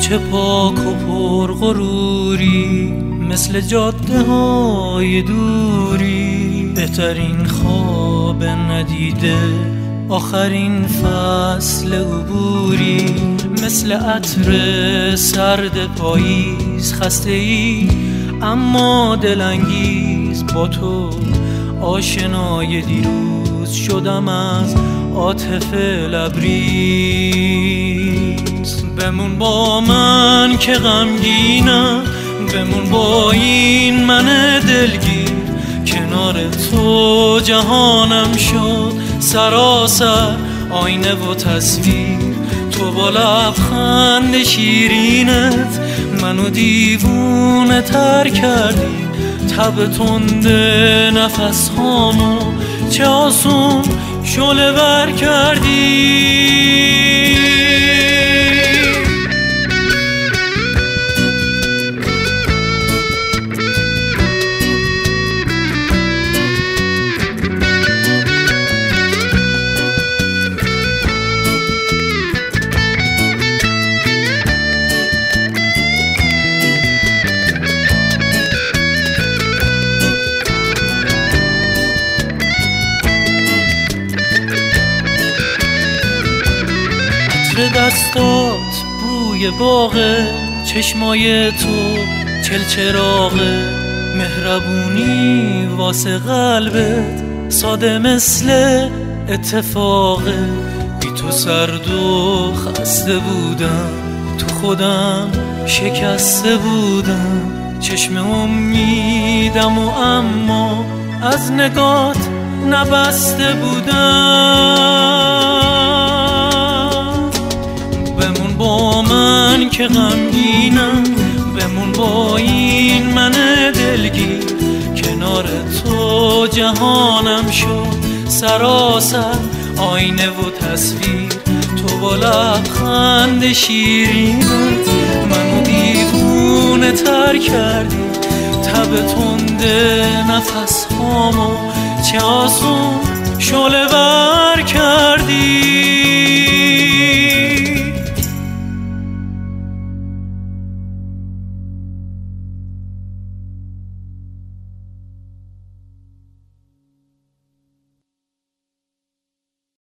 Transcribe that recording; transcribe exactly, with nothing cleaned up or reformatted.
چه پاک و پر غروری، مثل جاده های دوری. بهترین خواب ندیده، آخرین فصل عبوری. مثل عطر سرد پاییز، خسته ای اما دلانگیز. با تو آشنای دیروز شدم از عاطفه لبریز. بمون با من که غمگینم، بمون با این من دلگیر. کنار تو جهانم شد سراسر آینه و تصویر. تو با لبخند شیرینت منو دیوونه تر کردی. تب تند نفس هامو چه آسون شعله ور کردی. دستات بوی باغه، چشمای تو چلچراغه. مهربونی واسه قلبت ساده مثل اتفاقه. بی تو سرد و خسته بودم، تو خودم شکسته بودم. چشم امیدم و اما از نگات نبسته بودم. بمون با من که غمگینم، بمون با این من دلگیر. کنار تو جهانم شد سراسر آینه و تصویر. تو با لبخند شیرینت منو دیوونه تر کردی. تب تند نفس هامو چه آسون شعله ور کردی.